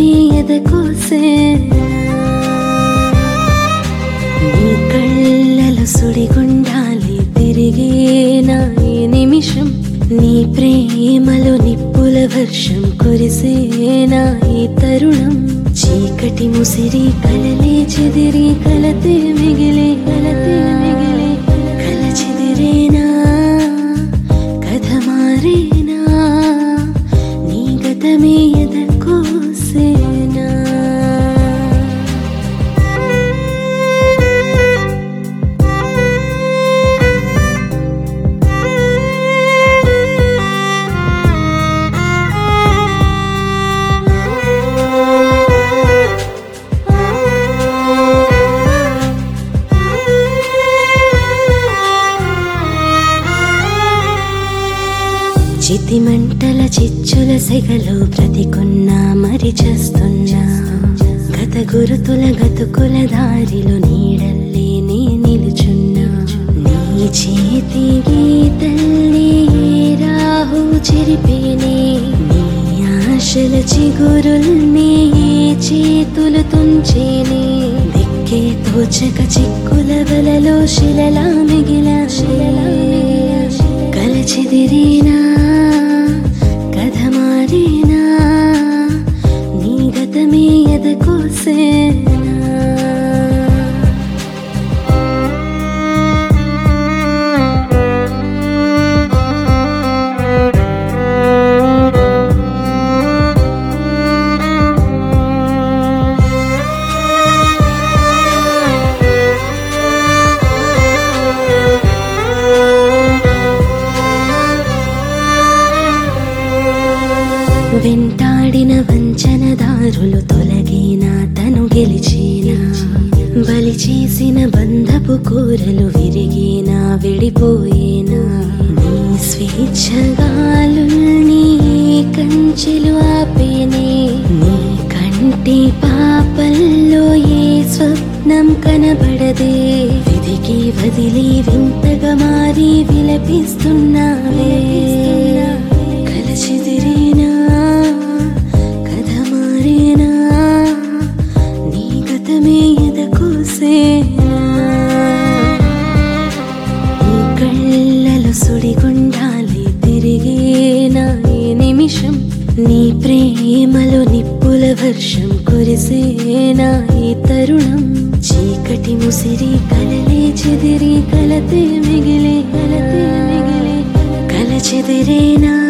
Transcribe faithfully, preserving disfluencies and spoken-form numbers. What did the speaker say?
ఎదకోసేనా నీ కళ్ళలో సుడిగుండాలి తిరిగేనా ఈ నిమిషం నీ ప్రేమలో నిప్పుల వర్షం కురిసేనా ఈ తరుణం చీకటి ముసిరి కలలే చెదిరి కలతే మిగిలే కలతే మిగిలే కల చెదిరేనా కథ మారేనా నీ గతమే ఎదకోసేనా చితిమంటల చిచ్చుల సెగలు బ్రతికున్నా మరి చేస్తున్నా గత గురుతుల గతుకుల దారిలో నీడల్లే నే నిలుచున్నా నీ చేతి గీతల్ని రాహు చెరిపేనే నీ ఆశల చిగురుల్ని చేతులు తుంచేనే దిక్కే తోచక చిక్కుల వలలో శిలలా మిగిలా శిలలా మిగిలా కల చెదిరేనా కథ మారేనా నీ గతమే ఎదకోసేనా వెంటాడిన వంచనదారులు తొలగినా తను గెలిచేనా బలి చేసిన బంధపు కూరలు విరిగినా విడిపోయేనా నీ స్వేచ్ఛగాలుల్ని కంచెలు ఆపేనే నీ కంటి పాపల్లో ఏ స్వప్నం కనబడదే విధికి వదిలి వింతగా మారి విలపిస్తున్నావే కల చెదిరేనా కథ మారేనా నీ గతమే ఎదకోసేనా నీ కళ్ళలో సుడిగుండాలి తిరిగేనా ఈ నిమిషం నీ ప్రేమలో నిప్పుల వర్షం కురిసేనా ఈ తరుణం చీకటి ముసిరి కలలే చెదిరి కలతే మిగిలే కలతే మిగిలే కల చెదిరేనా